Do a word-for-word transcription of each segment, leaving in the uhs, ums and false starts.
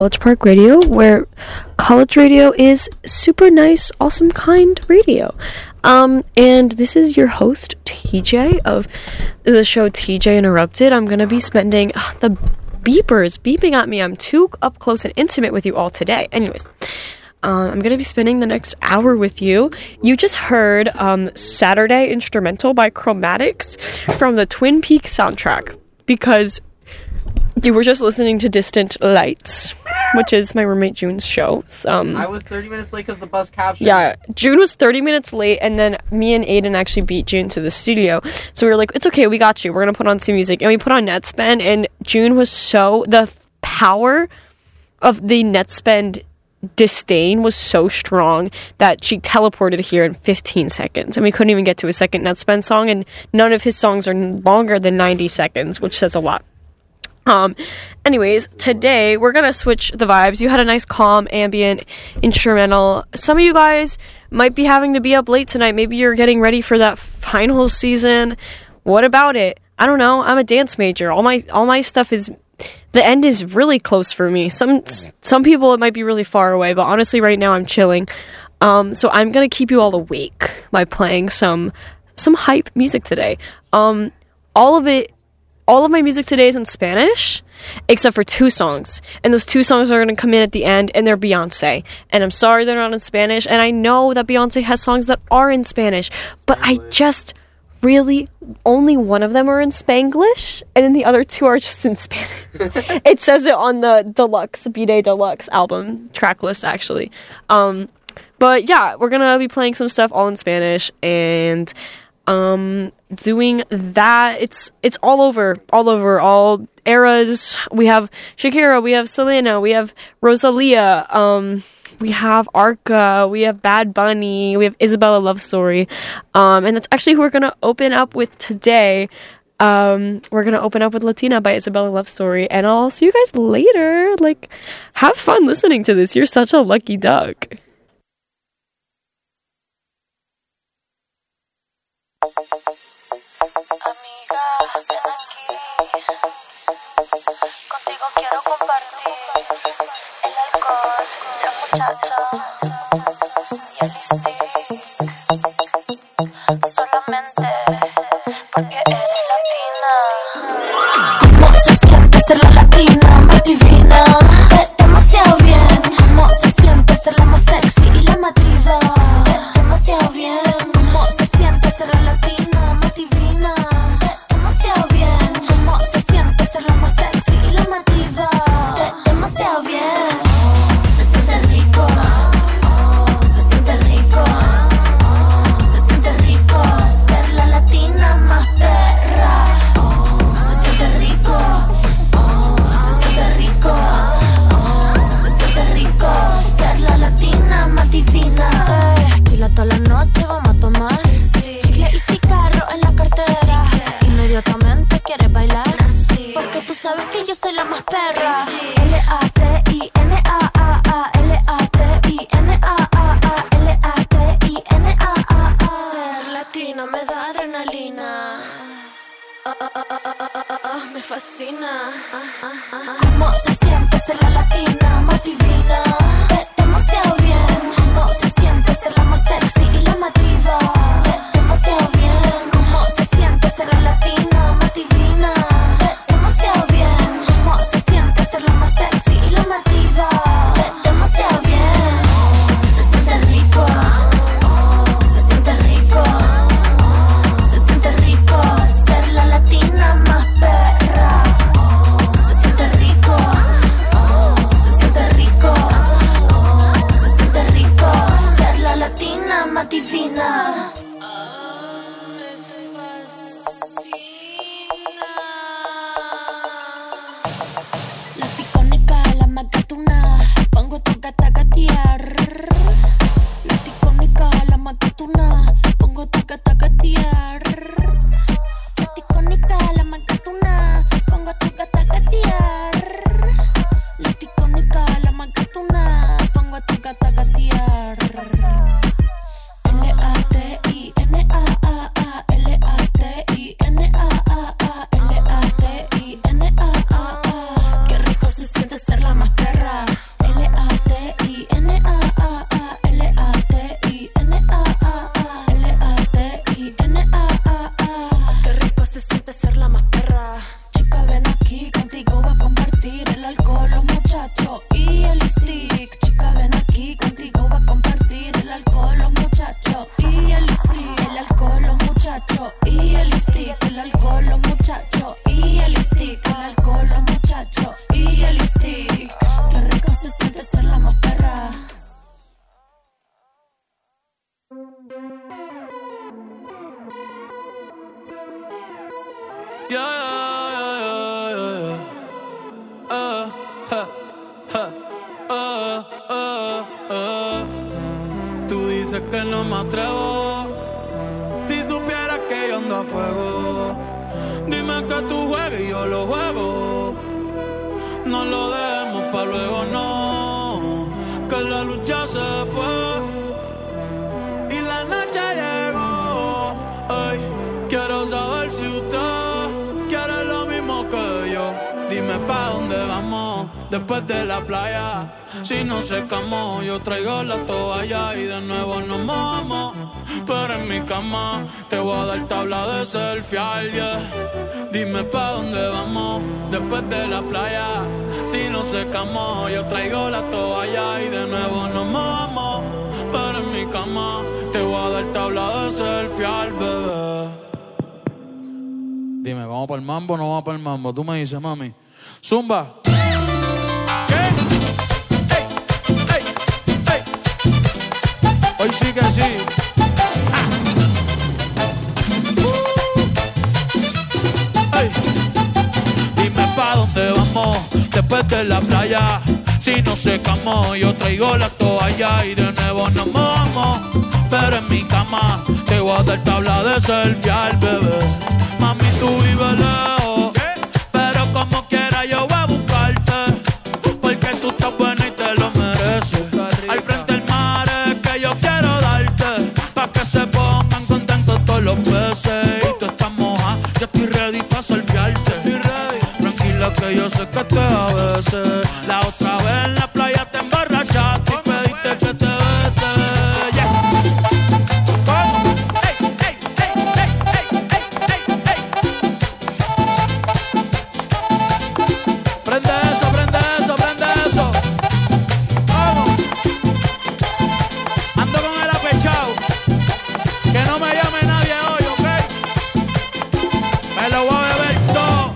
College Park Radio, where college radio is super nice, awesome, kind radio. Um, and this is your host, T J, of the show T J Interrupted. I'm going to be spending ugh, the beepers beeping at me. I'm too up close and intimate with you all today. Anyways, uh, I'm going to be spending the next hour with you. You just heard um, Saturday Instrumental by Chromatics from the Twin Peaks soundtrack, because you were just listening to Distant Lights, which is my roommate June's show. Um, I was thirty minutes late because the bus captured. Yeah, June was thirty minutes late, and then me and Aiden actually beat June to the studio. So we were like, it's okay, we got you. We're going to put on some music. And we put on Netspend, and June was so... The power of the Netspend disdain was so strong that she teleported here in fifteen seconds. And we couldn't even get to a second Netspend song, and none of his songs are longer than ninety seconds, which says a lot. Um, anyways, today we're gonna switch the vibes. You had a nice, calm, ambient instrumental. Some of you guys might be having to be up late tonight. Maybe you're getting ready for that final season. What about it? I don't know. I'm a dance major. All my, all my stuff is, the end is really close for me. Some, some people it might be really far away, but honestly right now I'm chilling. Um, so I'm gonna keep you all awake by playing some, some hype music today. Um, all of it All of my music today is in Spanish, except for two songs. And those two songs are going to come in at the end, and they're Beyonce. And I'm sorry they're not in Spanish, and I know that Beyonce has songs that are in Spanish, but I just really, only one of them are in Spanglish, and then the other two are just in Spanish. It says it on the Deluxe, B-Day Deluxe album track list, actually. Um, but yeah, we're going to be playing some stuff all in Spanish, and... Um, doing that, it's it's all over, all over, all eras. We have Shakira, we have Selena, we have Rosalia, um, we have Arca, we have Bad Bunny, we have Isabella Love Story, um, and that's actually who we're gonna open up with today. Um, we're gonna open up with Latina by Isabella Love Story, and I'll see you guys later. Like, have fun listening to this. You're such a lucky duck. Amiga, ven aquí. Contigo quiero compartir el alcohol, la muchacha y el stick. Solamente porque eres latina. ¿Cómo se siente ser la latina más divina? Es demasiado bien. ¿Cómo se siente ser la más sexy y la más diva? Es demasiado bien. ¿Cómo se siente ser la latina más divina? Es demasiado bien. ¿Cómo se siente ser la más sexy y la más diva? Es demasiado bien. Se siente rico. Se siente rico. Se siente rico ser la latina más perra. Se siente rico. Se siente rico. Se siente rico ser la latina más divina. Tequila toda la noche vamos a tomar. Chicle y cigarro en la cartera. Inmediatamente quieres bailar. Porque tú sabes que yo soy la más perra. L A T I N A A A. L A T I N A A A. L A T I N A A A. Ser latina me da adrenalina. Ah, ah, ah, ah, ah, ah, ah, ah, me fascina. ¿Cómo se siente ser la latina más divina? Es demasiado bien. ¿Cómo se siente ser la más sexy y la más diva? Es demasiado bien. ¿Cómo se siente ser la latina más divina? Es demasiado bien. ¿Cómo se siente ser la más sexy y la más diva? Es demasiado bien. Se siente rico. Se siente rico. Se siente rico ser la latina más perra. Se siente rico. Se siente rico. Se siente rico ser la latina más divina. La icónica, la más gatuna. muchachos y el stick. Chica, ven aquí, contigo va a compartir el alcohol, los muchachos y el stick. El alcohol, los muchachos y el stick. El alcohol, los muchachos y el stick. El alcohol, los muchachos y el stick. Qué rico se siente ser la más perra. Yeah, yeah, yeah, yeah. Uh, ha, ha, uh, uh, uh. Tú dices que no me atrevo. Si supieras que yo ando a fuego. Dime que tú juegues y yo lo juego. No lo dejemos pa' luego, no. Que la luz ya se fue y la noche llegó. Ay, quiero saber si usted quiere lo mismo que yo. Dime pa' dónde vamos después de la playa. Si no secamos, yo traigo la toalla y de nuevo nos mojamos. Pero en mi cama te voy a dar tabla de selfie, yeah. Dime pa' dónde vamos después de la playa. Si no secamos, yo traigo la toalla y de nuevo nos mojamos. Pero en mi cama te voy a dar tabla de selfie, bebé. Dime, ¿vamos para el mambo o no vamos para el mambo? Tú me dices, mami. Zumba. ¿Qué? ¡Ey! ¡Ey! ¡Ey! Hoy sí que sí. Ah. Uh. ¡Ey! Dime pa' dónde vamos después de la playa. Si no secamos, yo traigo la toalla y de nuevo nos mojamos. Pero en mi cama te voy a dar tabla de selfie al bebé. Mami, tú vives lejos, pero como quiera yo voy a buscarte. Porque tú estás buena y te lo mereces. Al frente del mar es que yo quiero darte, pa' que se pongan contentos todos los peces. Y tú estás moja, yo estoy ready pa' selfiearte. Tranquila que yo sé que te a veces. La otra vez en la playa te emborrachaste y pediste que te bese. Yeah. ¿Cómo? Ey, ey, ey, ey, ey, ey, ey, ey. Prende eso, prende eso, prende eso. ¿Cómo? Ando con el apechado. Que no me llame nadie hoy, ¿ok? Me lo voy a beber todo.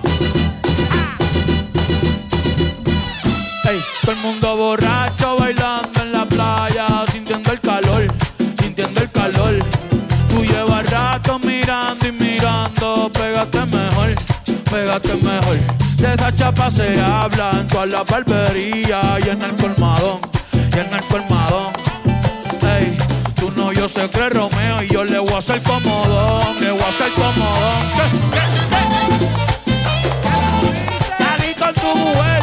Ey, todo el mundo borracho bailando en la playa, sintiendo el calor, sintiendo el calor. Tú llevas rato mirando y mirando, pégate mejor, pégate mejor. De esa chapa se habla en toda la barbería y en el colmadón, y en el colmadón. Ey, tú no, yo sé que es Romeo y yo le voy a hacer comodón, le voy a hacer comodón. ¿Qué? ¿Qué? ¿Qué? Salí con tu mujer.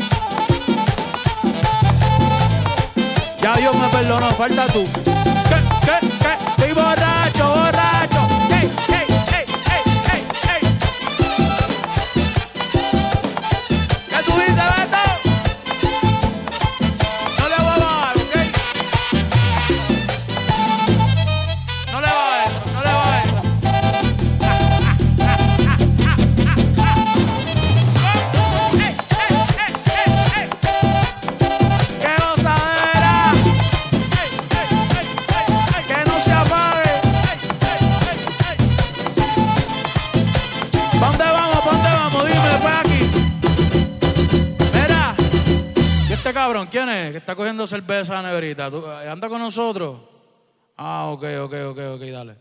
Ya Dios me perdonó, falta tú. ¿Qué? ¿Qué? ¿Qué? Estoy borracho, borracho. ¡Ey, ey, ey, ey, ey, ey! ¿Qué tú dices, Beto? No le voy a bajar, ¿ok? No le va a eso, no le va a eso. ¡Ey, ey, ey, ey, ey! ¡Qué gozadera! ¡Que no se apague! ¿Pa' dónde vamos? ¿Pa' dónde vamos? Dime después aquí. Mira, ¿y este cabrón quién es? Que está cogiendo cerveza negrita. ¿Tú, ¿Anda con nosotros? Ah, ok, ok, ok, ok, dale.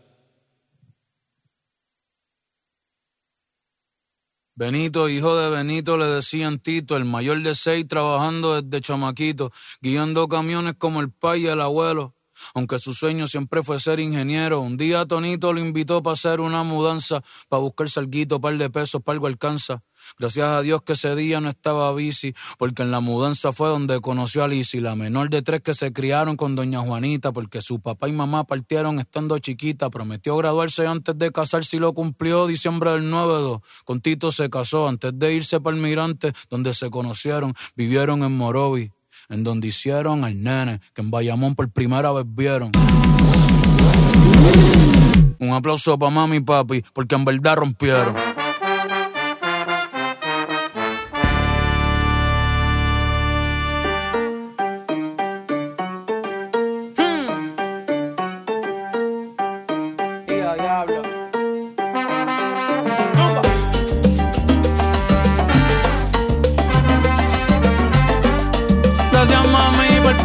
Benito, hijo de Benito, le decían Tito, el mayor de seis, trabajando desde chamaquito, guiando camiones como el pai y el abuelo. Aunque su sueño siempre fue ser ingeniero, un día Tonito lo invitó para hacer una mudanza, para buscar salguito, par de pesos, para algo alcanza. Gracias a Dios que ese día no estaba bici, porque en la mudanza fue donde conoció a Lizzy, la menor de tres que se criaron con doña Juanita, porque su papá y mamá partieron estando chiquita. Prometió graduarse antes de casarse y lo cumplió diciembre del noventa y dos. Con Tito se casó antes de irse para el Mirante, donde se conocieron, vivieron en Morovi, en donde hicieron al nene, que en Bayamón por primera vez vieron. Un aplauso para mami y papi, porque en verdad rompieron.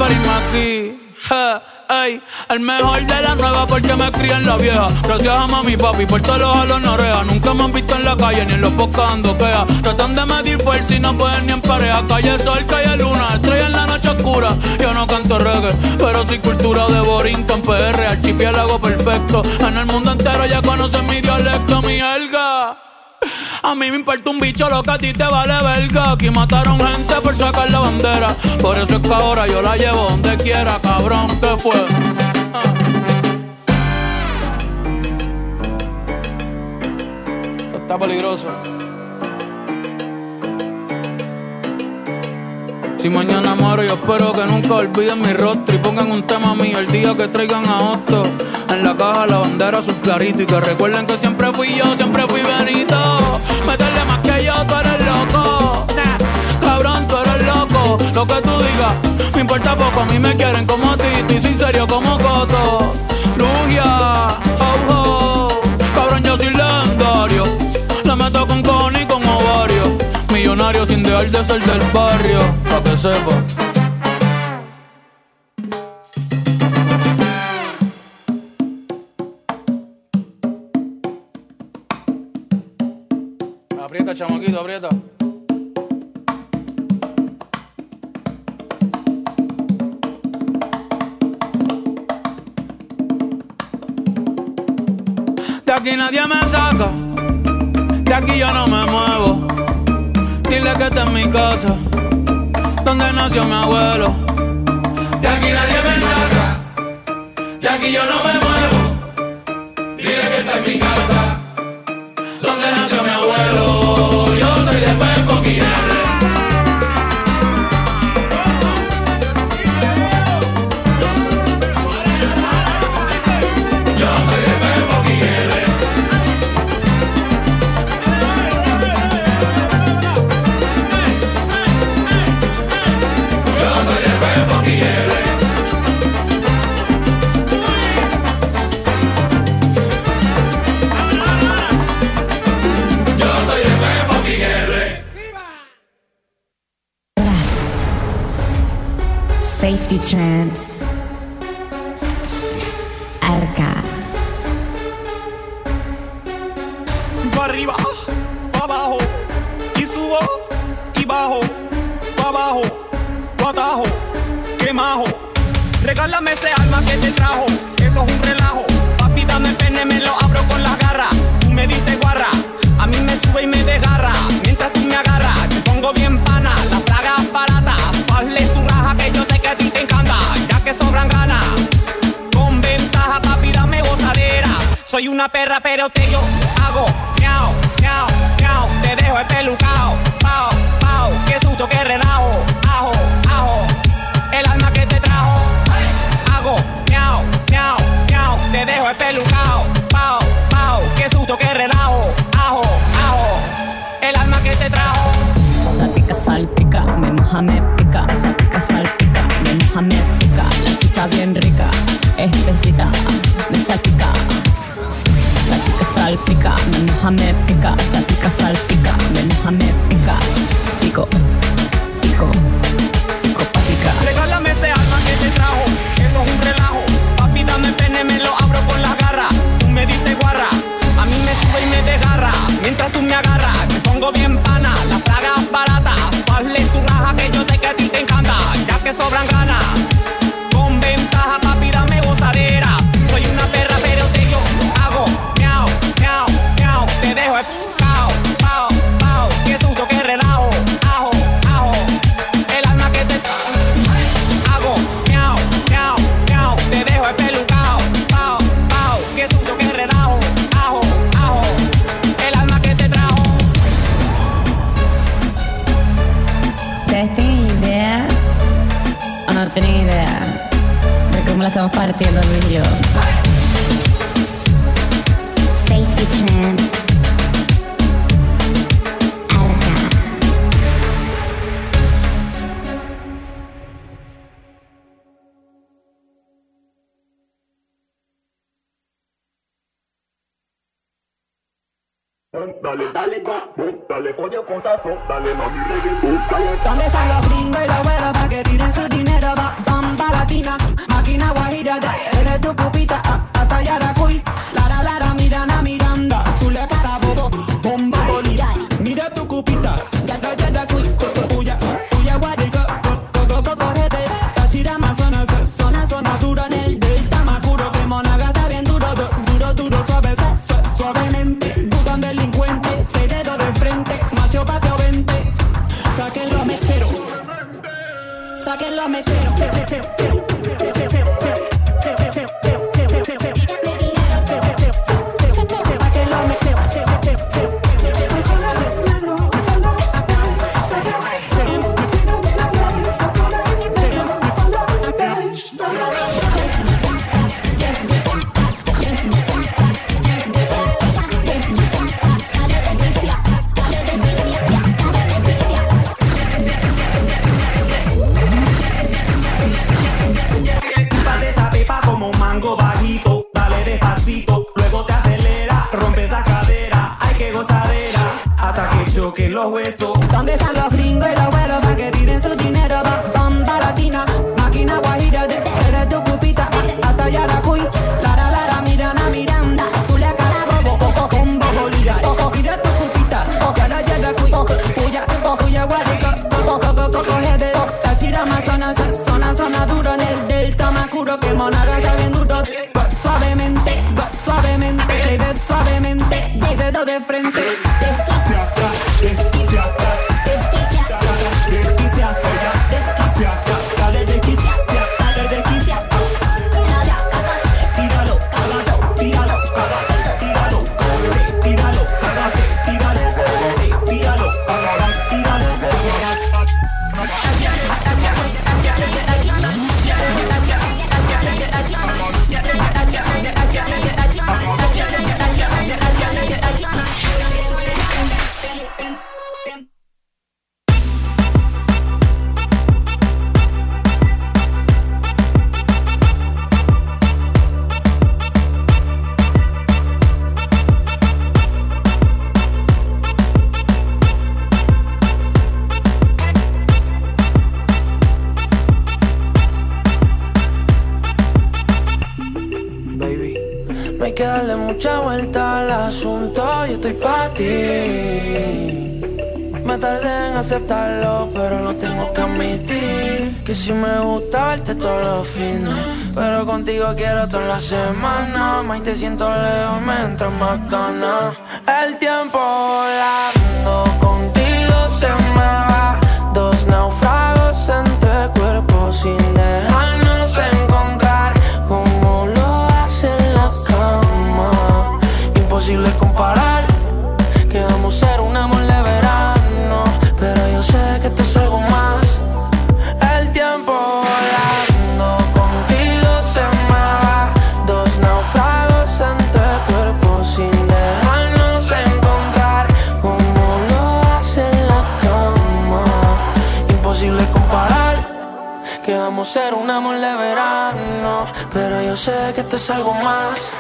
para irme aquí. Ja, ey, el mejor de la nueva porque me crié en la vieja. Gracias a mami y papi por todos los jalos en la oreja. Nunca me han visto en la calle ni en los podcasts ando queja. Tratan de medir fuerza y no pueden ni en pareja. Calle sol, calle luna, estrella en la noche oscura. Yo no canto reggae, pero sí cultura de Borinquen, P R, archipiélago perfecto. En el mundo entero ya conocen mi dialecto, mi jerga. A mí me importa un bicho lo que a ti te vale verga. Aquí mataron gente por sacar la bandera. Por eso es que ahora yo la llevo donde quiera, cabrón, ¿qué fue? Ah. Está peligroso. Si mañana muero yo espero que nunca olviden mi rostro y pongan un tema mío el día que traigan a Otto. En la caja la bandera azul clarito y que recuerden que siempre fui yo, siempre fui Benito. Métele más que yo, tú eres loco. Nah, cabrón, tú eres loco. Lo que tú digas, me importa poco. A mí me quieren como a ti, estoy sincero como Coto. Lugia, oh, oh. Cabrón, yo soy legendario. La meto con cojones y con ovario. Millonario sin dejar de ser del barrio, pa' que sepa. Aprieta, chamaquito, aprieta. De aquí nadie me saca, de aquí yo no me muevo. Dile que esta es mi casa, donde nació mi abuelo. De aquí nadie me saca, de aquí yo no me muevo. Dile que esta es mi casa, donde nació mi abuelo. Yo soy de Pepo Quiere. Yo soy de Pepo Quiere. Yo soy de Pepo Quiere. Safety Trance, Arca. Pa' arriba, pa' abajo, y subo, y bajo, pa' abajo, pa' atajo, que majo. Regálame ese alma que te trajo, esto es un relajo. Papi, dame pene, me lo abro con las garras. Tú me dices guarra, a mí me sube y me desgarra. Mientras tú me agarras, te pongo bien pana, las bragas baratas. Hazle tu raja que yo sé que a ti te encanta, ya que sobran ganas. Con ventaja, papi, dame gozadera. Soy una perra, pero te yo hago miau, miau, miau. Te dejo espelucao, pao, pao. Qué susto, qué relajo, ajo, ajo. El alma que te trajo, hago miau, miau, miau. Te dejo espelucao, pao, pao. Qué susto, qué relajo, ajo, ajo. El alma que te trajo. Salpica, salpica, me moja, me pica. Salpica, salpica, me moja, me pica. La chicha bien rica, espesita, me salpica. Salpica, salpica, me moja, me pica. Salpica, salpica, me moja, me pica. Pico, pico, psicopática. Regálame ese alma que te trajo, esto es un relajo. Papi, dame pene, me lo abro con las garras. Tú me dices guarra, a mí me sube y me desgarra. Mientras tú me agarras, te pongo bien pana, las bragas baratas. Hazle tu raja que yo sé que a ti te encanta, ya que sobran ganas. Con ventaja, papi, dame gozadera. Soy una perra, pero te yo hago miau, miau, miau. Te dejo pao, pao, pao. Qué susto, qué relajo, ajo, ajo. El alma que te hago miau, miau, miau. Te dejo espelucao, pao, pao. Qué susto, qué relajo, ajo, ajo. El alma que te trajo. ¿Ustedes tienen idea o no tienen idea de cómo la estamos partiendo Luis y yo? Safety Trance, Arca. Dale, dale, dale, dale, oye, posazo, dale, mami, reggaetón, dale. ¿Dónde están los gringos y los güeros pa' que tiren su dinero? Va, bam, ¿Dónde están los gringos y los güeros pa' que tiren su dinero? Bomba latina, máquina guajira, eres tu pupita. Hasta Yaracuy, Lara Lara, Mirana Miranda, Julia Carabobo, Combo Bolívar. Mira tu pupita, Yara Yaracuy, Puya, Puya Guarico, Coco Coco Jede, Tachira Amazonas, zona zona duro en el delta más oscuro que Monaga está bien duro. Suavemente, suavemente, baby, suavemente, dedo de frente. No hay que darle mucha vuelta al asunto, yo estoy pa' ti. Me tardé en aceptarlo, pero lo tengo que admitir. Que si me gusta verte todos los fines, pero contigo quiero toda la semana. Más te siento lejos, me entran más ganas. El tiempo volando contigo se me va. Dos náufragos entre cuerpos sin dejarnos encontrar. Como lo hace en la cama, imposible comparar. Quedamos ser un amor de verano, pero yo sé que esto es algo más. El tiempo volando contigo se me va. Dos náufragos entre cuerpos sin dejarnos encontrar. Como lo hace en la cama, imposible comparar. Quedamos ser un amor de verano, pero yo sé que esto es algo más.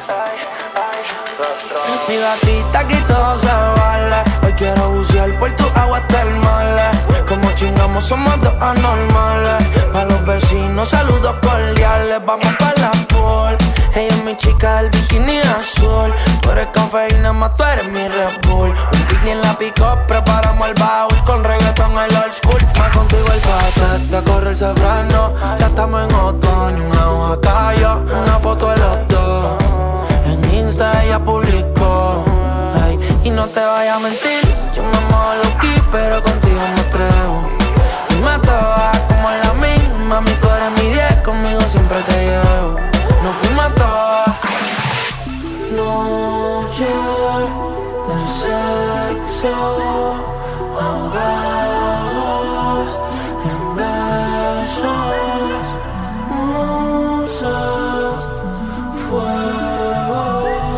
Mi gatita aquí todo se vale. Hoy quiero bucear por tu aguas termales. Como chingamos somos dos anormales. Pa' los vecinos saludos cordiales. Vamos pa' la pool. Ella es mi chica del bikini azul. Tú eres cafeína más tú eres mi Red Bull. Un picnic en la pick-up, preparamos el baúl. Con reggaeton el old school. Más contigo el paquete, corre el cefrano. Ya estamos en otoño, una hoja cayó. Una foto de los dos. En Insta ella publicó, ay, y no te vayas a mentir, yo me muevo loqui, pero contigo me atrevo. Y me toca como la misma, mi tú eres mi diez, conmigo siempre te llevo. Nos fuimos a todas. Noche de sexo, ahogados en besos, musas, fuego.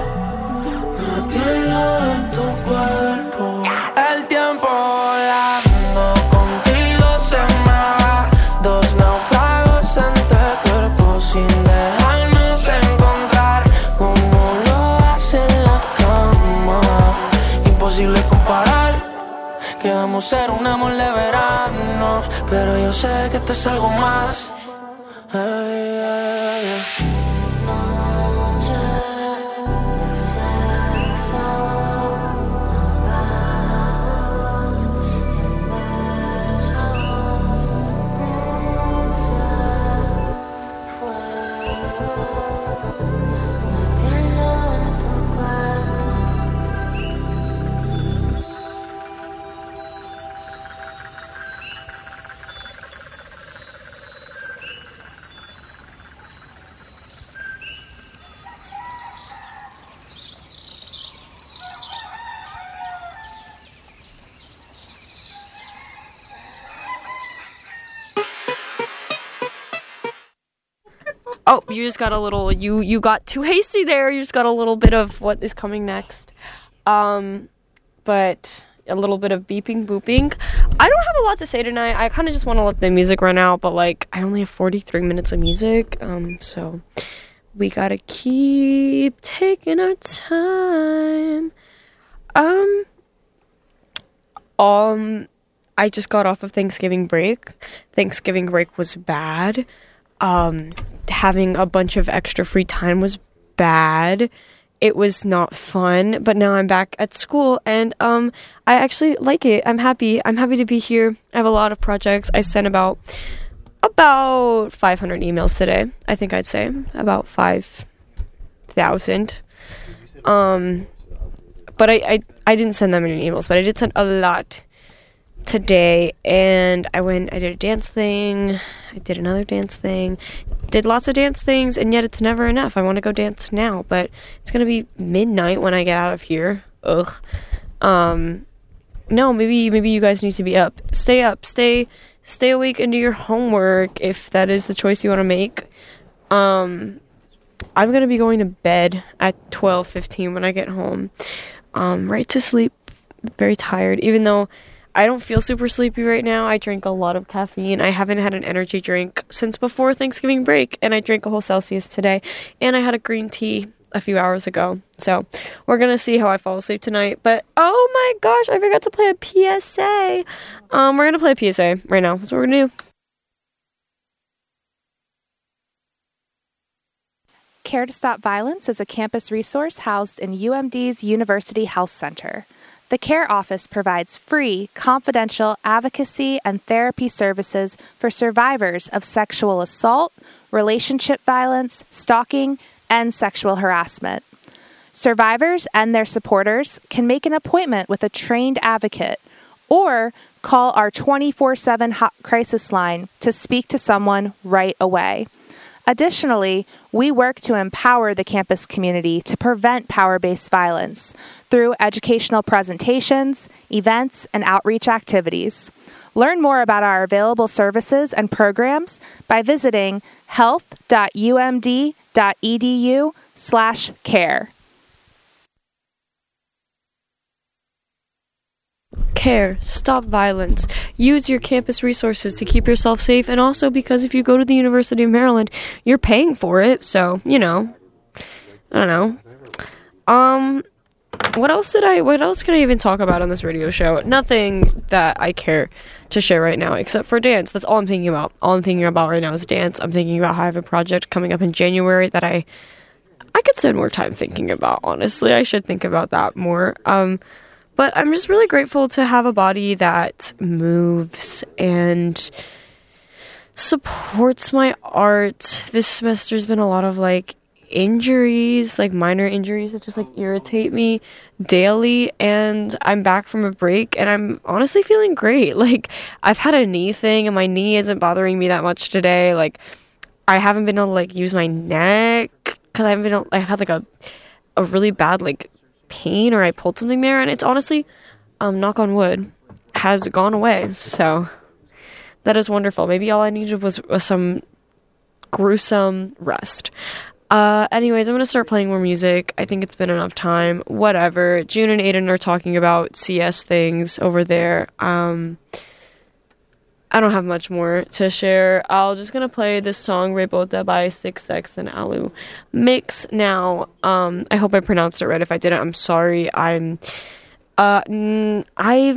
El tiempo volando contigo se me va. Dos náufragos entre cuerpos sin dejarnos encontrar. Como lo hace en la cama, imposible comparar. Quedamos ser un amor de verano, pero yo sé que esto es algo más. Ay, ay, ay. Oh, you just got a little, you, you got too hasty there. You just got a little bit of what is coming next. Um, but a little bit of beeping, booping. I don't have a lot to say tonight. I kind of just want to let the music run out, but like, I only have forty-three minutes of music. Um, so we gotta keep taking our time. Um, um, I just got off of Thanksgiving break. Thanksgiving break was bad. Um, having a bunch of extra free time was bad. It was not fun, but now I'm back at school, and um, I actually like it. I'm happy. I'm happy to be here. I have a lot of projects. I sent about about five hundred emails today. I think I'd say about five thousand. Um, but I, I I didn't send that many emails, but I did send a lot today, and I went. I did a dance thing. I did another dance thing. Did lots of dance things, and yet it's never enough. I want to go dance now, but it's gonna be midnight when I get out of here. Ugh. Um, no, maybe maybe you guys need to be up. Stay up. Stay stay awake and do your homework if that is the choice you want to make. Um, I'm gonna be going to bed at twelve fifteen when I get home. Um, right to sleep. Very tired, even though I don't feel super sleepy right now. I drank a lot of caffeine. I haven't had an energy drink since before Thanksgiving break, and I drank a whole Celsius today, and I had a green tea a few hours ago. So we're gonna see how I fall asleep tonight. But oh my gosh, I forgot to play a P S A. Um, we're gonna play a P S A right now. That's what we're gonna do. Care to Stop Violence is a campus resource housed in U M D's University Health Center. The CARE office provides free, confidential advocacy and therapy services for survivors of sexual assault, relationship violence, stalking, and sexual harassment. Survivors and their supporters can make an appointment with a trained advocate or call our twenty-four seven hot crisis line to speak to someone right away. Additionally, we work to empower the campus community to prevent power-based violence through educational presentations, events, and outreach activities. Learn more about our available services and programs by visiting health.umd.edu slash care. CARE, stop violence. Use your campus resources to keep yourself safe, and also because if you go to the University of Maryland, you're paying for it, so, you know. I don't know. Um, what else did I, what else can I even talk about on this radio show? Nothing that I care to share right now, except for dance. That's all I'm thinking about. All I'm thinking about right now is dance. I'm thinking about how I have a project coming up in January that I, I could spend more time thinking about, honestly. I should think about that more. Um, But I'm just really grateful to have a body that moves and supports my art. This semester's been a lot of, like, injuries, like, minor injuries that just, like, irritate me daily. And I'm back from a break, and I'm honestly feeling great. Like, I've had a knee thing, and my knee isn't bothering me that much today. Like, I haven't been able to, like, use my neck, because I haven't been able, I had, like, a, a really bad, like, pain, or I pulled something there, and it's honestly, um, knock on wood, has gone away, so that is wonderful. Maybe all I needed was, was some gruesome rest. Uh, anyways, I'm gonna start playing more music. I think it's been enough time. Whatever. June and Aiden are talking about C S things over there. Um, I don't have much more to share. I'll just gonna play this song Rebota by six X and Alu Mix now. Um, I hope I pronounced it right. If I didn't, I'm sorry. I'm uh n- I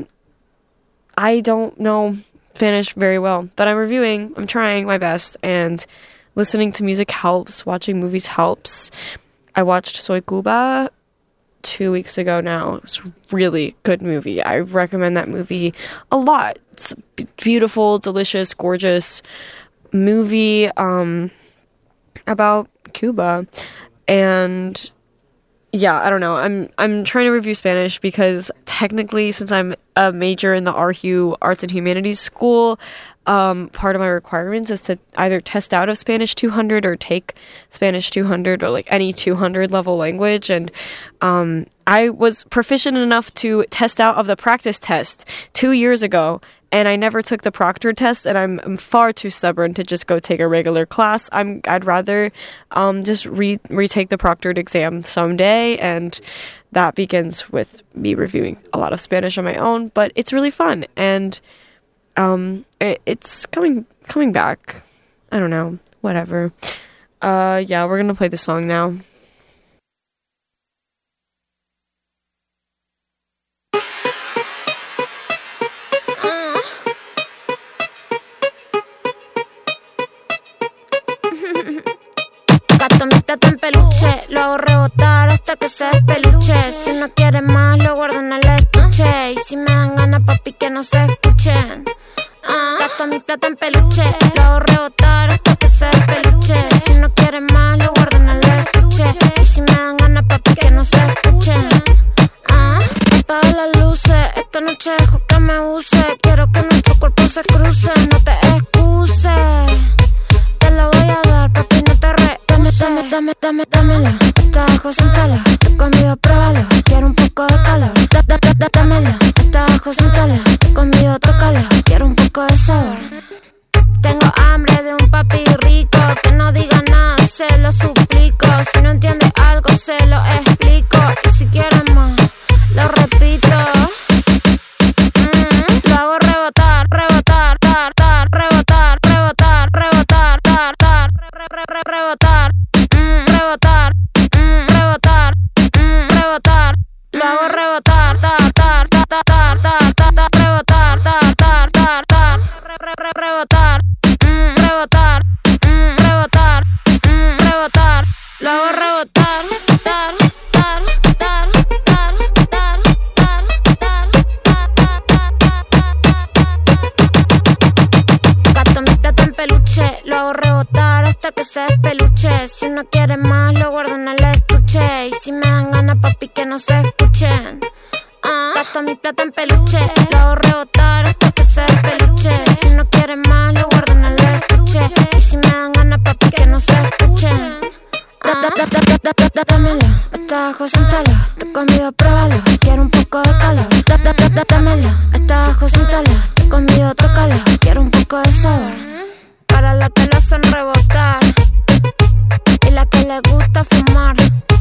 I don't know Spanish very well, but I'm reviewing. I'm trying my best, and listening to music helps. Watching movies helps. I watched Soy Cuba two weeks ago now. It's a really good movie. I recommend that movie a lot. It's a b- beautiful, delicious, gorgeous movie um, about Cuba. And yeah, I don't know. I'm I'm trying to review Spanish because technically, since I'm a major in the R H U Arts and Humanities School, um, part of my requirements is to either test out of Spanish two hundred or take Spanish two hundred or like any two hundred level language. And um, I was proficient enough to test out of the practice test two years ago, and I never took the proctor test, and I'm, I'm far too stubborn to just go take a regular class. I'm I'd rather um, just re- retake the proctored exam someday, and that begins with me reviewing a lot of Spanish on my own. But it's really fun, and um, it, it's coming coming back. I don't know, whatever. Uh, yeah, we're gonna play the song now. Gasto mi plata en peluche, lo hago rebotar hasta que se despeluche. Si no quieres más, lo guardo en el estuche. Y si me dan ganas, papi, que no se escuchen. Ah. Gasto mi plata en peluche, lo hago rebotar hasta que se despeluche. Si no quieres más, lo guardo en el estuche. Y si me dan ganas, papi, que no se escuchen. Ah. Apaga las luces, esta noche dejo que me use. Quiero que nuestros cuerpos se crucen, no te excuses. Te la voy a dar, papi, no te re. Dame, dame, dame, dame, dámela. Está abajo, sentala. Te convido, pruébalo. Quiero un poco de calor. Da, da, da, da, dámela. Está abajo, sentala. Te convido, tócalo. Quiero un poco de sabor. Tengo hambre de un papi rico. Que no diga nada, se lo suplico. Si no entiende algo, se lo explico. Y si quieres más, lo repito. Mm, lo hago rebotar, rebotar, tar, tar, rebotar, rebotar, rebotar, tar, tar, re, re, re, rebotar, mm, rebotar, mm, rebotar, mm, rebotar. Lo hago rebotar, tar, tar, tar, tar, tar, tar, tar, tar, rebotar, tar, tar, tar, tar, re, re, re, rebotar, mm, rebotar, mm, rebotar, mm, rebotar. Lo hago rebotar, tar, tar, tar, tar, tar, tar, tar, tar. Gasto mi plata en peluche, lo hago rebotar hasta que se despeluche. Si no quieres más, lo guardo en el estuche. Y si me dan ganas, papi, que no se escuchen. Ah. Gasto mi plata en peluche, lo hago rebotar hasta que se despeluche. Si no quieres más, lo guardo en el estuche. Y si me dan ganas, papi, que no se escuchen. Da, da, da, da, da, da, da, dámela. Está abajo, sentala. Te convido, pruébalo. Quiero un poco de calor. Da, da, da, da, dámela. Está abajo, sentala. Te convido, tócalo. Quiero un poco de sabor. Para la que la hacen rebotar y la que le gusta fumar.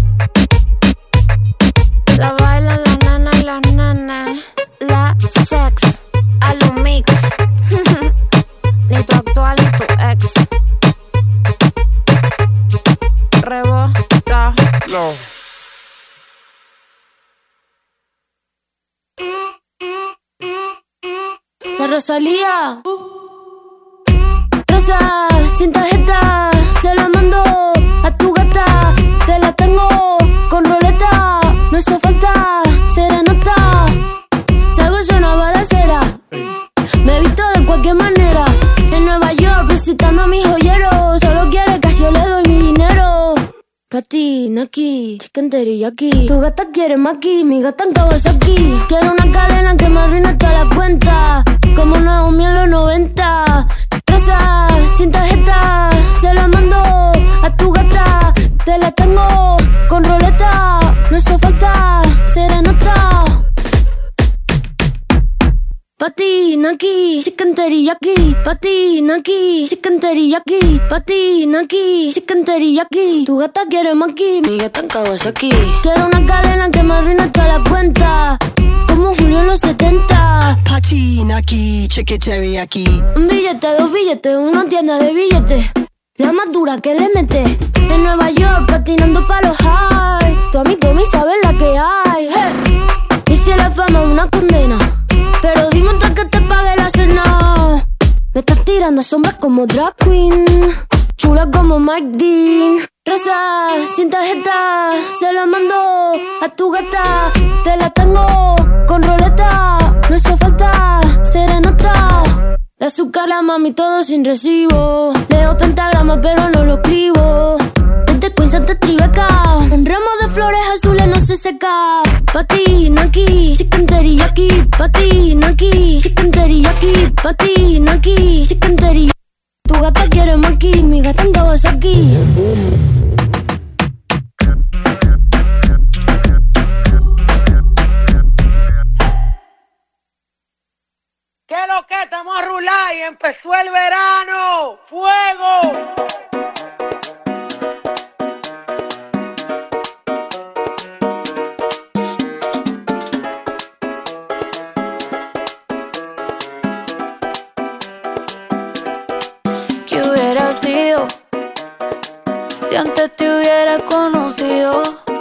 La bailan las nenas y los nenes. La sex, Alumix. Ni tu actual ni tu ex. Rebota. No. La Rosalía. Rosa, sin tarjeta, se la mando a tu gata. Te la tengo con roleta, no hizo falta serenata. Salgo yo una balacera, me he visto de cualquier manera. En Nueva York visitando a mis joyeros. Solo quiere que yo le doy mi dinero. Patina aquí, chicken teriyaki. Tu gata quiere maki, mi gata en Kawasaki. Quiero una cadena que me arruine toda la cuenta, como Naomi en los noventa. Rosa, sin tarjeta, se la mando a tu gata. Te la tengo con roleta, no hizo falta serenata. Patina aquí, chicken teriyaki. Patina aquí, chicken teriyaki. Patina aquí, chicken teriyaki. Tu gata quiere maki, mi gata en Kawasaki. Quiero una cadena que me arruine toda la cuenta, como Julio en los setenta. Patina aquí, chicken teriyaki. Un billete, dos billetes, una tienda de billetes. La más dura que le mete. En Nueva York patinando pa' los highs. Tu amigo me sabe la que hay. Hey. Y si la fama es una condena, pero dime antes que te pague la cena. Me estás tirando sombras como drag queen, chula como Mike Dean. Rosa, sin tarjeta, se la mando a tu gata. Te la tengo con roleta, no hizo falta serenata. De azúcar la mami todo sin recibo. Leo pentagrama pero no lo escribo. Desde Queens hasta Tribeca, un ramo de flores azules no se seca. Patina aquí, chicken teriyaki. Patina aquí, chicken teriyaki. Patina aquí, chicken teriyaki. Tu gata quiere maki, mi gata en Kawasaki. ¿Qué lo que empezó el verano. ¡Fuego! ¿Qué hubiera sido si antes te hubiera conocido?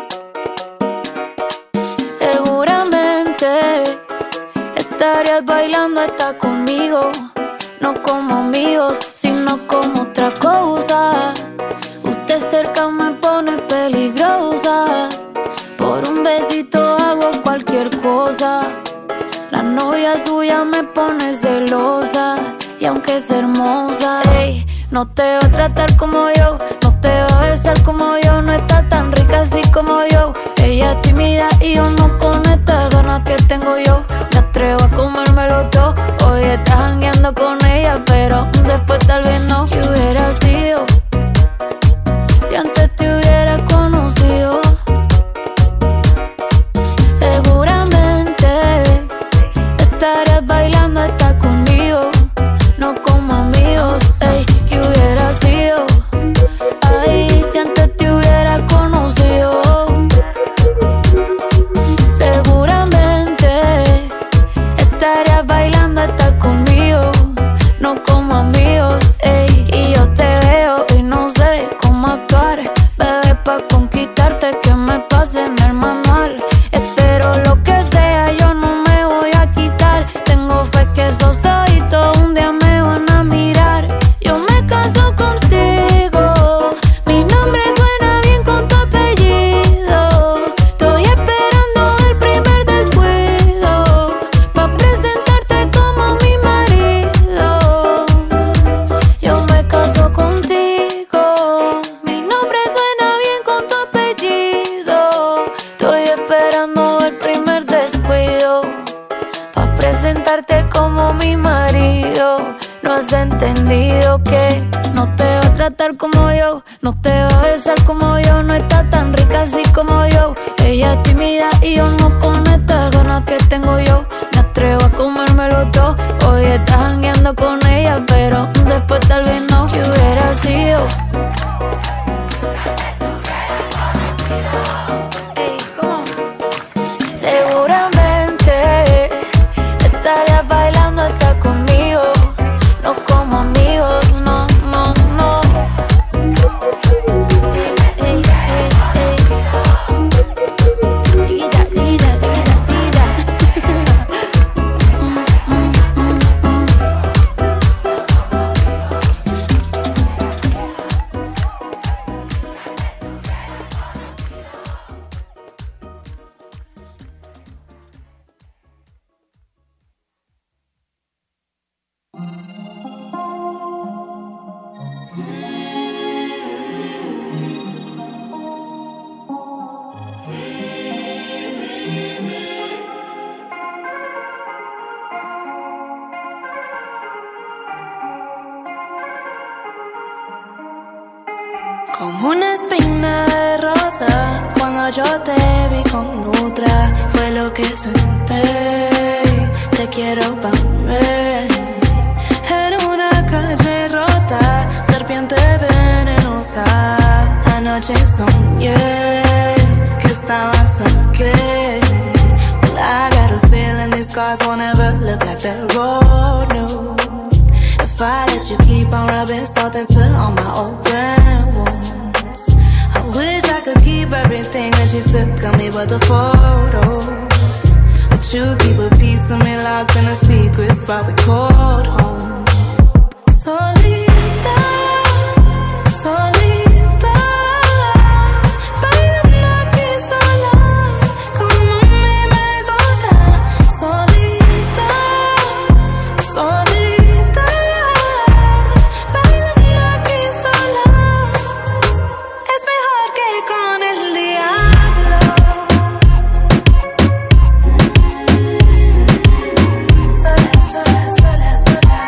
Seguramente estarías bailando hasta conmigo, no como amigos, sino como otra cosa. Usted cerca me pone peligrosa, por un besito hago cualquier cosa. La novia suya me pone celosa, y aunque es hermosa, ey, no te va a tratar como yo, no te va a besar como yo, no está tan rica así como yo. Ella es tímida y yo no con estas ganas que tengo yo. Me atrevo a comérmelo todo. Hoy estás jangueando con ella, pero después tal vez no. ¿Qué hubiera sido si antes te hubiera conocido? Seguramente estarías bailando hasta conmigo, no como amigos, ey. ¿Qué hubiera sido? Ay, si antes te hubiera conocido. Seguramente estarías bailando hasta conmigo, no como amigos, ey. Y yo te veo y no sé cómo actuar, bebé, pa' conquistarte que me pase en el manual. Espero lo que sea, yo no me voy a quitar. Tengo fe que esos ojitos un día me van a mirar. Yo me caso contigo, mi nombre suena bien con tu apellido. Estoy esperando el primer descuido pa' presentarte como mi marido. Yo me caso contigo, mi nombre suena bien con tu apellido. Estoy esperando el primer descuido pa' presentarte como mi marido. No has entendido que no te va a tratar como yo, no te va a besar como yo, no está tan rica así como yo. Ella es tímida y yo no con estas ganas que tengo yo. Me atrevo a comérmelo todo. Hoy estás jangueando con ella, pero después tal vez no. ¿Qué hubiera sido? Ey, ¿cómo? Seguramente estarías bailando hasta conmigo, no como amigos, no, no, no. Ey, ey, ey, ey. Chiquilla, chiquilla, chiquilla, chiquilla. Mm, mm, mm, mm. Como una espina de rosa, cuando yo te vi con otra, fue lo que sentí. Te quiero pa' mí. En una calle rota, serpiente venenosa. Anoche soñé que estabas aquí. Well, I got a feeling these scars won't ever look like the road news. If I let you keep on rubbing salt into all my open wounds, I wish I could keep everything that you took of me but the photos. But you keep a piece of me locked in a secret spot we called home. Solita, solita, bailando aquí sola, como a mí me gusta. Solita, solita, bailando aquí sola. Es mejor que con el diablo. Sola, sola, sola, sola.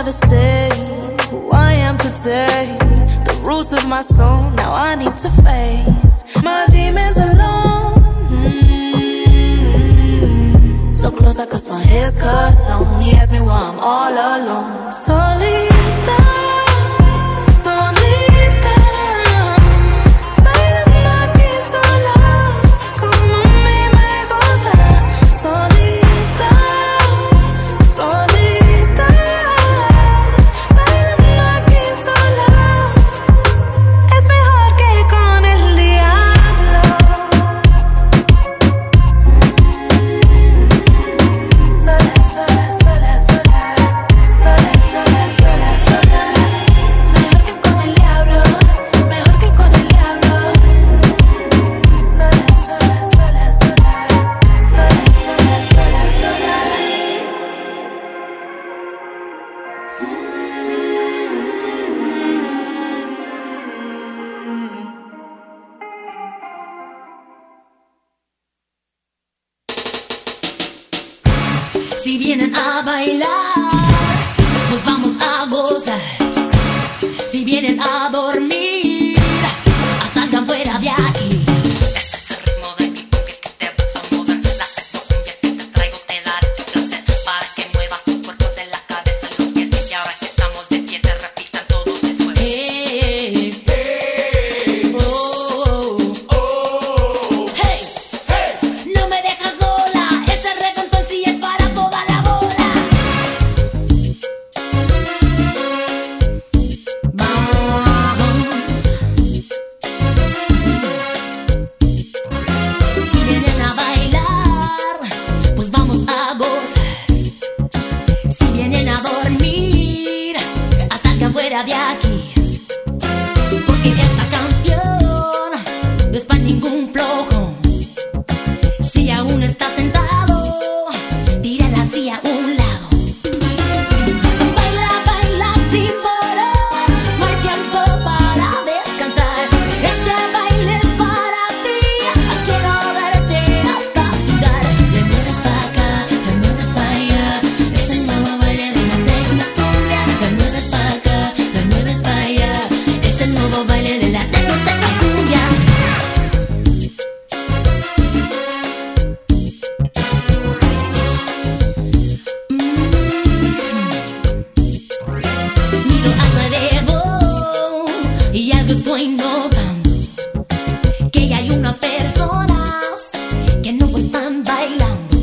rather stay who I am today. The roots of my soul, now I need to face my demons alone. Mm-hmm. So close, I cause my hair's cut long. He asked me why I'm all alone. Solita, solita, bailando aquí sola, como a mí me gusta. Solita, solita, bailando aquí sola. Es mejor que con el diablo. Sola, sola, sola, sola, sola, sola, sola, sola. Mejor que con el diablo, mejor que con el diablo. Sola, sola, sola, sola, sola, sola, sola, sola. Si vienen a bailar, pues vamos a gozar. Si vienen a dormir, salgan fuera de aquí. Este es el ritmo de mi cumbia que te vas a mover. La tecnocumbia que te traigo te dará tu placer, para que muevas tu cuerpo de la cabeza a los pies. Y ahora que estamos de pie se repitan todos después. Hey, hey, oh, oh, oh. Hey, hey, no me dejas sola. Ese reggaetón sí es para toda la bola. Vamos. Si vienen a bailar, pues vamos a gozar. Si vienen a dormir, salgan fuera de aquí. Porque esta canción no es para ningún flojo. Si aún estás sentado, tira la silla a un lado. Baila, baila sin parar, no hay tiempo para descansar. Este baile es para ti, quiero verte hasta sudar. Le mueves pa' acá, le mueves pa' allá, es el nuevo baile de la tecnocumbia. Le mueves pa' acá, le mueves pa' allá, es el nuevo baile de la tecno, tecnocumbia. Miro alrededor y algo estoy notando, que ya hay unas personas que no están bailando.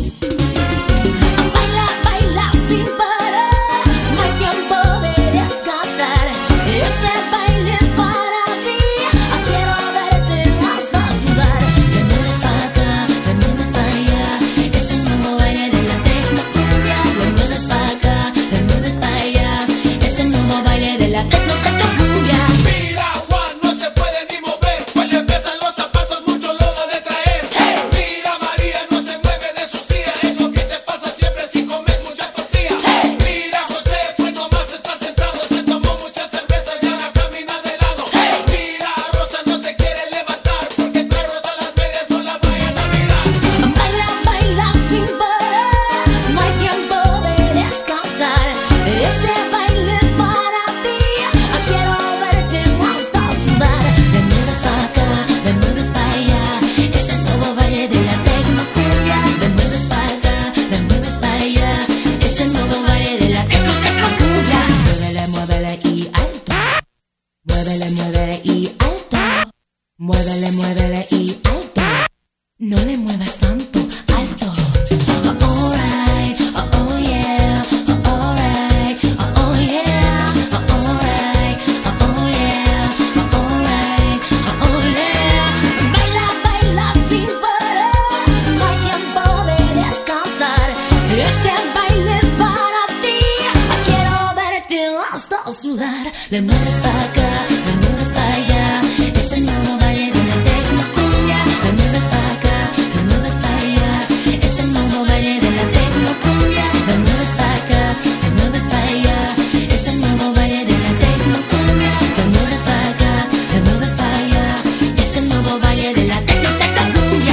Baila, baila sin parar, no hay tiempo de descansar. Este baile es para ti, quiero verte hasta sudar. Le mueves pa' acá, le mueves pa' allá, es el nuevo baile de la tecnocumbia. Le mueves pa' acá, le mueves pa' allá, es el nuevo baile de la tecno, tecnocumbia. Mira, Juan, no se puede ni mover, pues le pesan los zapatos, mucho lo va de traer. Mira, María no se mueve de su silla, es lo que te pasa siempre si comes mucha tortilla. Mira, José, pues nomás está sentado, se tomó muchas cervezas y ahora camina de lado. Mira, Rosa no se quiere levantar, porque está rota las medias, no la vayan a mirar. Baila, baila sin parar, no hay tiempo de descansar. Este baile es para ti, quiero verte hasta sudar. Le mueves pa' acá, le mueves pa' allá, es el nuevo baile de la tecnocumbia. Le mueves pa' acá, le mueves pa' allá, es el nuevo baile de la tecno, tecnocumbia. Muévele, muévele y alto. Muévele, muévele y alto. Muévele, muévele y alto. No le muevas tanto, alto. Oh, alright, oh, oh yeah, oh, alright, oh, oh yeah, oh, alright, oh, oh yeah, oh, alright, oh, oh yeah. Baila, baila sin parar, no hay tiempo de descansar. Este baile es para ti, quiero verte hasta sudar. Le mueves pa' acá, le mueves pa' allá, es el nuevo baile de la tecnocumbia. Le mueves pa' acá, le mueves pa' allá, es el nuevo baile de la tecnocumbia. Le mueves pa' acá, le mueves pa' allá, es el nuevo baile de la tecnocumbia. Le mueves pa' acá, le mueves pa' allá, es el nuevo baile de la tecno, tecnocumbia.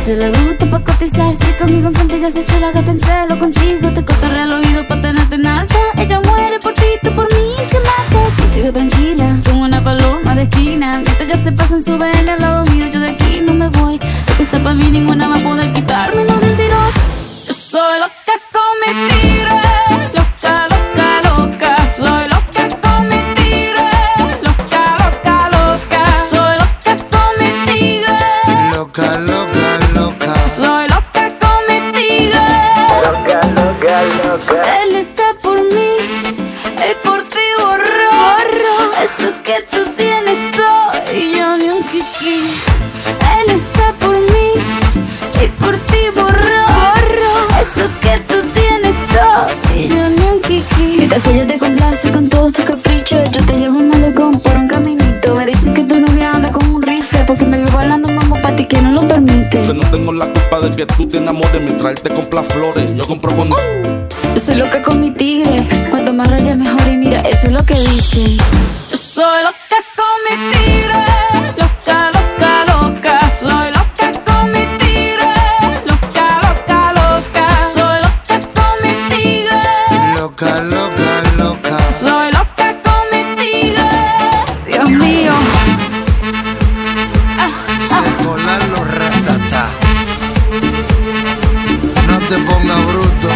hace la bruta pa' cotizarse conmigo enfrente, ya se hace la gata en celo. Contigo te cotorrea al oído pa' tenerte en alta. Ella muere por ti, tú por mí, que matas. Yo sigo tranquila, como una paloma de esquina. Mientras ya se pasan su B M al lado mío, yo de aquí no me voy. Sé que está pa' mí, ninguna va a poder quitarme, no de un tirón. Yo soy loca con mi tigre, loca, loca, loca. Soy loca con mi tigre, loca, loca, loca. Soy loca con mi tigre, Loca, loca, loca. soy loca con mi tigre. Loca, loca, loca. Él está por mí y por ti borró eso que tú tienes todo y yo ni un kiki. Él está por mí y por ti borró eso que tú tienes todo y yo ni un kiki. Mientras ella te complace con todos tus caprichos, yo te llevo un malecón por un caminito. Me dicen que tu novia anda con un rifle porque me vio bailando mambo pa' ti que no lo permite. Yo no tengo la culpa de que tú te enamores mientras él te compra flores. Yo compro con... Yo soy loca con mi tigre, cuanto más rayas mejor y mira, eso es lo que dicen. Yo soy loca con mi tigre, loca, loca, loca. Soy loca con mi tigre, loca, loca, loca. Soy loca con mi tigre, Loca, loca, loca. soy loca con mi tigre. Dios mío. Ah, Se colan los ratatá. No te pongas bruto.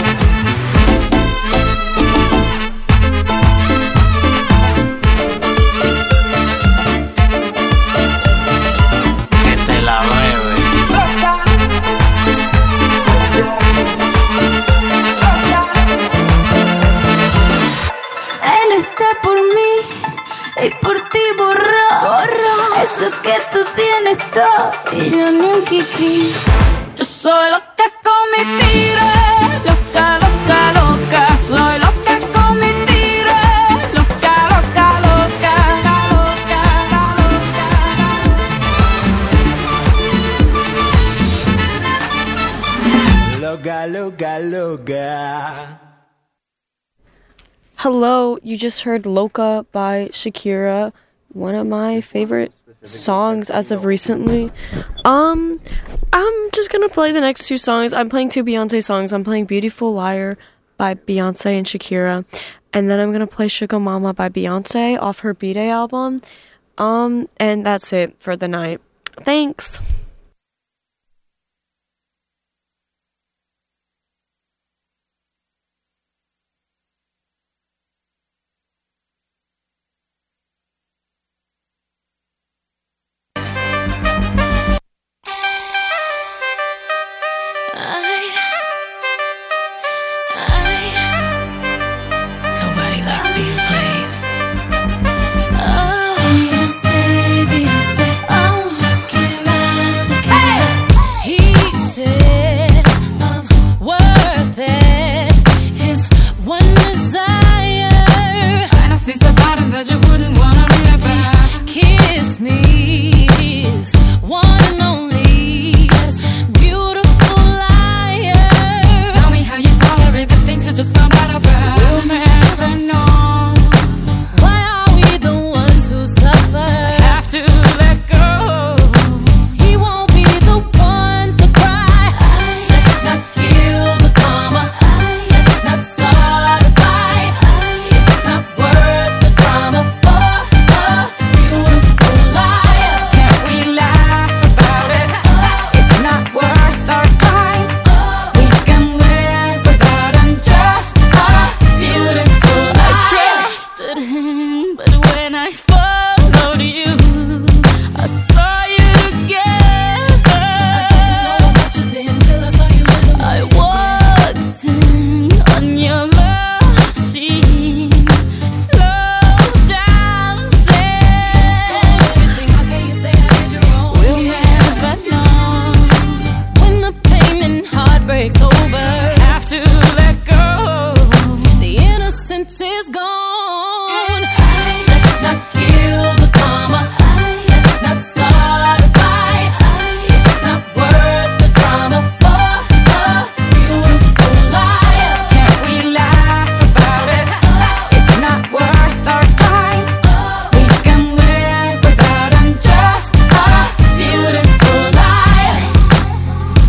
Que te la bebe. Él está por mí y por ti borró eso que tú tienes todo y yo ni un kiki. Yo soy loca con mi tigre, loca, loca, loca. Soy loca con mi tigre, loca, loca, loca, Loca, loca, loca. Hello, you just heard Loca by Shakira, one of my favorite songs as of recently. Um, I'm just gonna play the next two songs. I'm playing two Beyonce songs. I'm playing Beautiful Liar by Beyonce and Shakira, and then I'm gonna play Sugar Mama by Beyonce off her B-Day album. Um, and that's it for the night. Thanks. Nobody likes being played. Oh, Beyonce, Beyonce, oh, Shakira, Shakira. He said I'm worth it. His one desire. And I think about it that you wouldn't wanna read about. Kiss me, his one and only beautiful liar. Tell me how you tolerate the things you just found out about. We'll never know. Why are we the ones who suffer? Have to let go. He won't be the one to cry. Let's not kill the karma. Let's not start a fight. It's not worth the drama for a beautiful liar. Can't we laugh about it? It's not worth our time. We can live without him, just a beautiful liar. I trusted him, but when I followed you, I saw you together. I didn't know about you then till I saw you in the I walked in on your machine, slow dancing. Everything, how can you say I did you wrong? We'll never know when the pain and heartbreak's over. Have to let go. The innocence is gone. Let's not kill the karma. Let's not start a fight. It's not worth the drama for a beautiful liar. Can't we laugh about it? It's not worth our time. We can live without him, just a beautiful liar.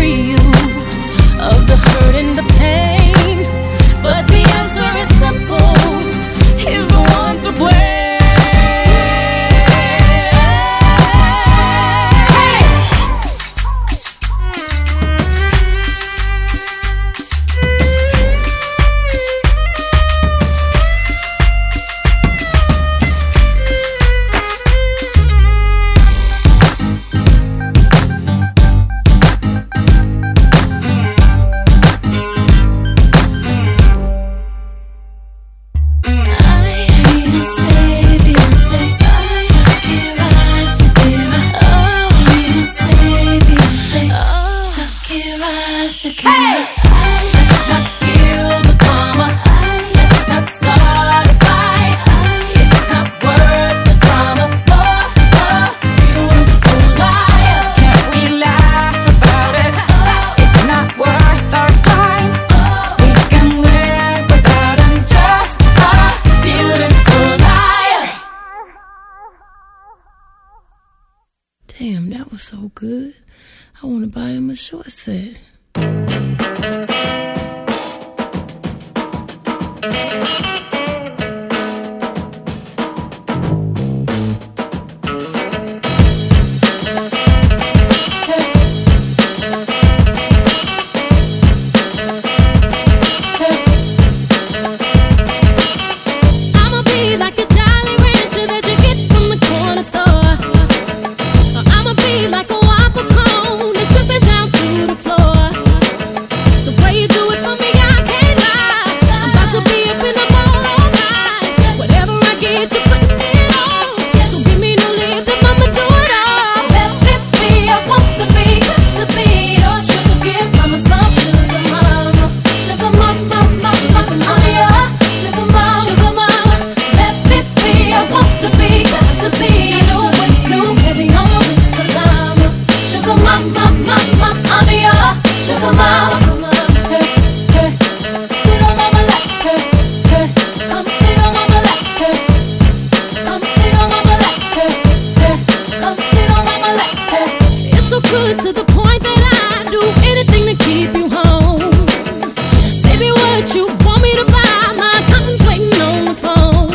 free you of the hurt and the pain. But the answer is simple. He's the one to blame. Damn, that was so good. I want to buy him a short set. I'ma be like a Jolly Rancher that you get from the corner store. I'ma be like a waffle cone that's dripping down to the floor. The way you do it for me, I can't lie. I'm about to be up in the mall all night. Whatever I get, you're putting it on. Don't give me no lip, then I'ma do it all. Let it be, I want to be, got to be your sugar, give mama some sugar, mama. Sugar mama, mama, mama, yeah. Sugar mama, sugar mama. Let it be, I want to be, got to be your new heavy on your wrist, 'cause I'm a sugar mama, mama, I'm your sugar mama. Hey, hey, sit on my lap, hey, hey, come sit on my lap, hey, come sit on my lap, hey, hey, come sit on my lap, hey. It's so good to the point that I do anything to keep you home. Baby, what you want me to buy? My accountant's waiting on the phone.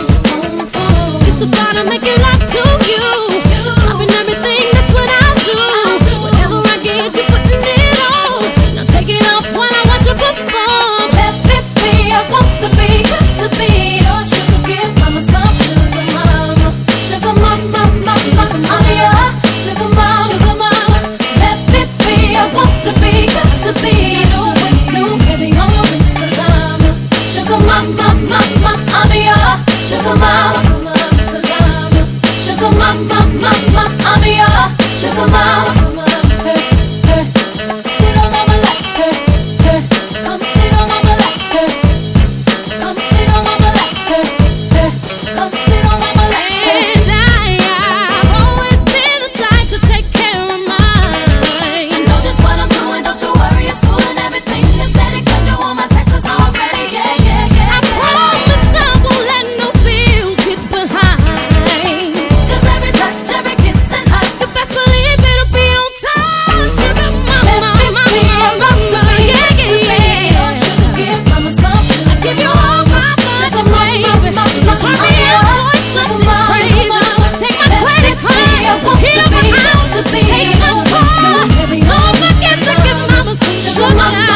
Just a thought of making love to you. Dropping everything, that's what I do. Whatever I get, you're putting it on. Now take it off while I watch you perform. Let it be, I want to be, got to be your sugar, give mama some sugar, mama. Sugar mama, mama, mama, yeah. Sugar mama, sugar mama. Let it be, I want to be, got to be your new heavy on your wrist, 'cause I'm a sugar mama, mama, I'm your sugar mama. 'Cause I'm a sugar mama, mama, I'm your sugar mama. Hey, hey, sit on my lap, hey, hey, come sit on my lap, hey, come sit on my lap, hey, hey, come sit on my lap. And I, I've always been the type to take care of mine. I know just what I'm doing, don't you worry, it's cool and everything is steady, 'cause you on my taxes already, yeah, yeah, yeah. I promise I won't let no bills get behind. 'Cause every touch, every kiss and hug, you best believe it'll be on time. Sugar mama, mama, mama, yeah, yeah, yeah. Sugar, give mama some sugar. I give you all my sugar, baby. Now turn me up, boy, something crazy. Take my credit card, hit up my house, take my car. Don't forget to give mama some sugar.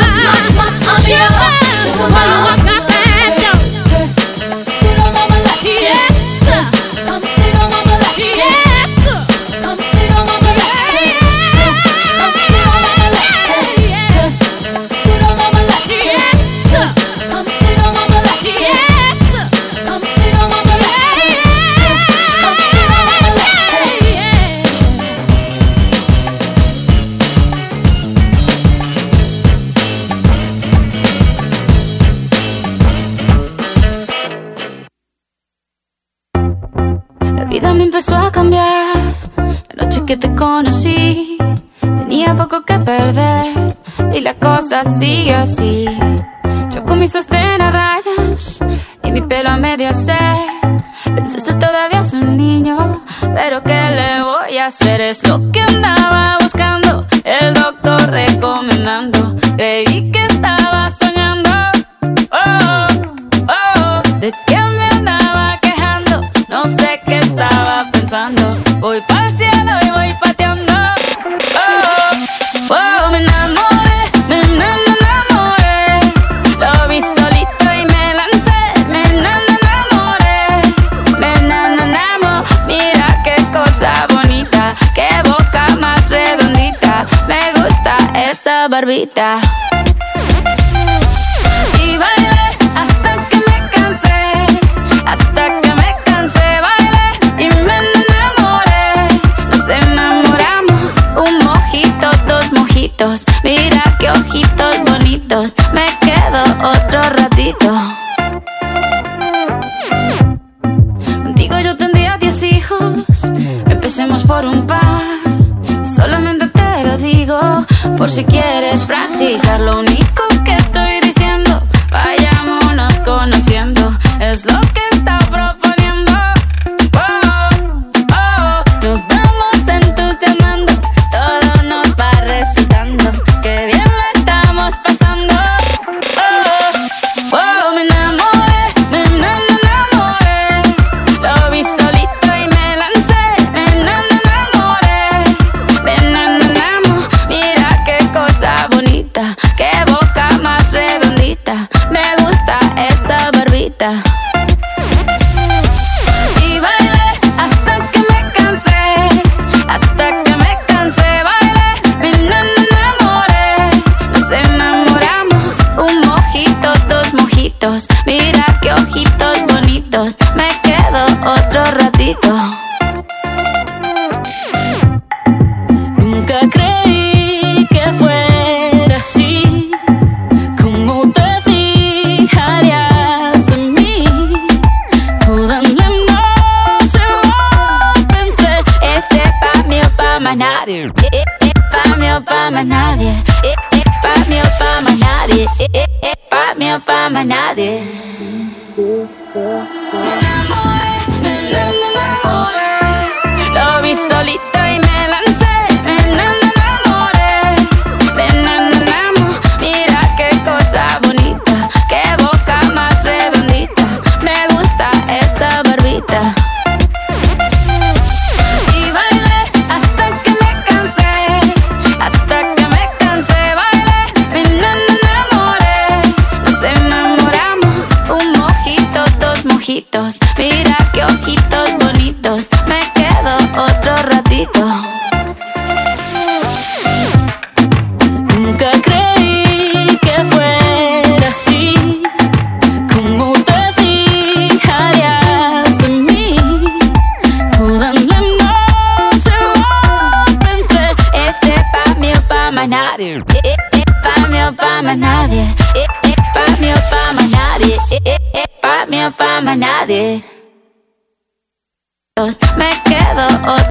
Sugar, sugar, mama, I got that dough. Sit on my lap, yes, sir. Come sit on my lap, yes, sir. Come sit on my lap, come sit on my lap, sit on my lap, yes, sir. Come sit on my lap, yes, sir. Come sit on my lap, come sit on my lap, La vida me empezó a cambiar la noche que te conocí. Tenía poco que perder y la cosa sigue así. Yo con mi sostén a rayas y mi pelo a medio hacer. Pensaste todavía es un niño, pero ¿qué le voy a hacer? Es lo que andaba buscando, el doctor recomendaba. esa barbita. Y bailé hasta que me cansé, hasta que me cansé, bailé y me enamoré. Nos enamoramos, un mojito, dos mojitos. Mira qué ojitos bonitos, me quedo otro ratito. Contigo yo tendría diez hijos, empecemos por un par. Solamente te lo digo, por si quieres practicar. Lo único que estoy diciendo, vayámonos conociendo, es lo que está proponiendo. Oh, oh, nos vamos entusiasmando, todo nos va recitando, que bien lo estamos pasando. Oh, oh, me enamoré, me enamoré, lo vi solito y me lancé, me enamoré, me enamoramos, mira qué cosa bonita, qué boca más redondita, me gusta esa barbita. Y bailé hasta que me cansé, hasta que me cansé, bailé, me enamoré. Nos enamoramos, un mojito, dos mojitos. Mira qué ojitos bonitos, me quedo otro ratito. Nunca creí que fuera así, cómo te fijarías en mí. Toda la noche lo pensé, este pa' mí o pa' más nadie, eh, eh, pa' mí o pa' más nadie, eh, eh, pa' mí o pa' más nadie, eh, eh, eh, pa' mí o pa' más nadie. Me enamoré, me enamoré, lo vi solito y me lancé, me enamoré, me enamoramos, mira qué cosa bonita, qué boca más redondita, me gusta esa barbita. Y bailé hasta que me cansé, hasta que me cansé, bailé, me enamoré. Nos enamoramos, un mojito, dos mojitos. Mira qué ojitos bonitos, me quedo otro ratito. Nunca creí que fuera así, cómo te fijarías en mí. Toda la noche lo pensé, este pa' mí o pa' más nadie, eh, eh, eh, pa' mí o pa' más nadie, eh, eh, pa' mí o pa' más nadie, eh, eh, eh, pa' mí o pa' más nadie. Me quedo otro.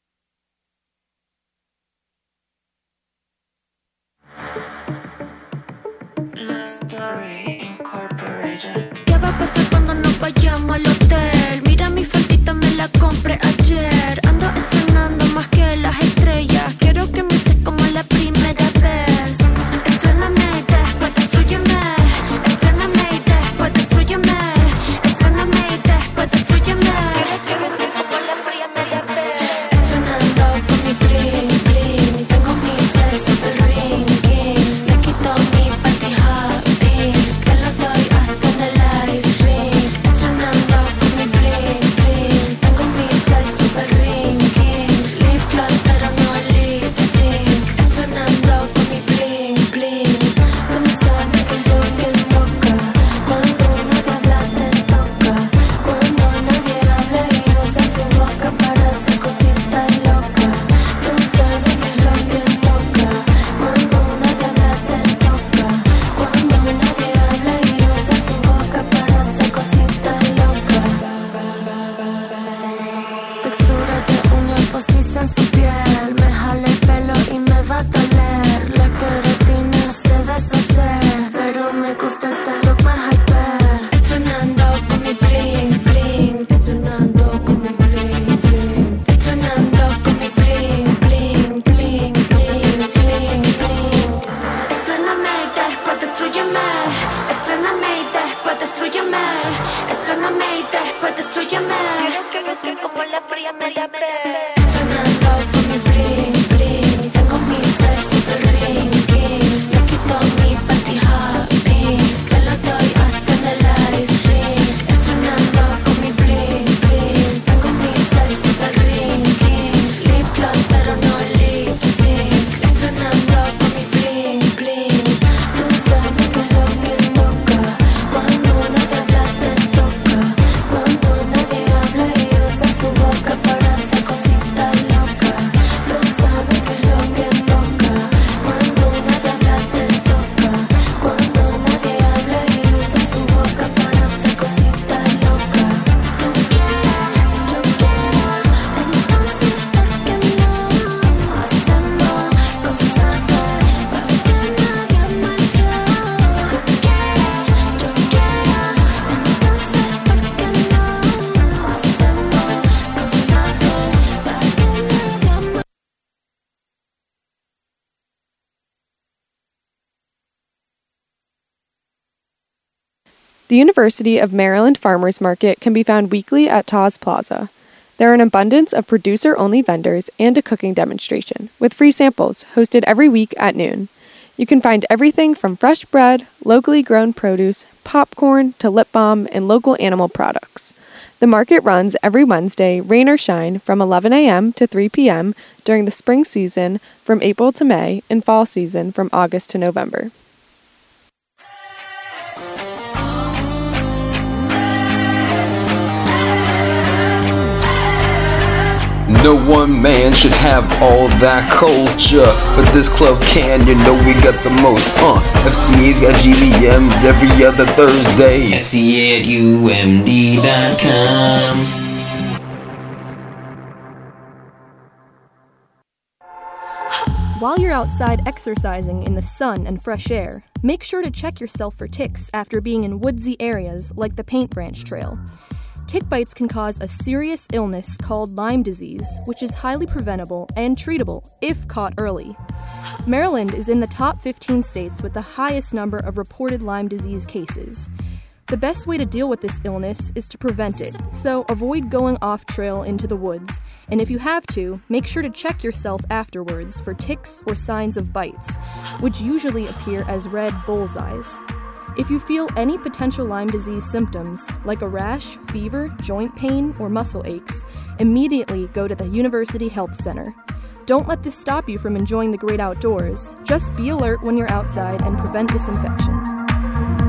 ¿Qué va a pasar cuando nos vayamos al hotel? Mira mi faldita, me la compré ayer. Ando estrenando más que las estrellas. Quiero que me sé como la primera vez. Estréname y después destrúyeme. Estréname y después destrúyeme. Estréname y después destrúyeme. Quiero que me sé como la primera vez. Estrenando con mi bling bling. Tengo mi cel super ring king. Me quito mi panty hot pink. The University of Maryland Farmers Market can be found weekly at Taws Plaza. There are an abundance of producer-only vendors and a cooking demonstration, with free samples hosted every week at noon. You can find everything from fresh bread, locally grown produce, popcorn, to lip balm, and local animal products. The market runs every Wednesday, rain or shine, from eleven a.m. to three p.m. during the spring season from April to May and fall season from August to November. No one man should have all that culture, but this club can, you know we got the most. Uh, F C A's got G V Ms every other Thursday. F C A at U M D dot com. While you're outside exercising in the sun and fresh air, make sure to check yourself for ticks after being in woodsy areas like the Paint Branch Trail. Tick bites can cause a serious illness called Lyme disease, which is highly preventable and treatable if caught early. Maryland is in the top fifteen states with the highest number of reported Lyme disease cases. The best way to deal with this illness is to prevent it, so avoid going off trail into the woods, and if you have to, make sure to check yourself afterwards for ticks or signs of bites, which usually appear as red bullseyes. If you feel any potential Lyme disease symptoms, like a rash, fever, joint pain, or muscle aches, immediately go to the University Health Center. Don't let this stop you from enjoying the great outdoors. Just be alert when you're outside and prevent this infection.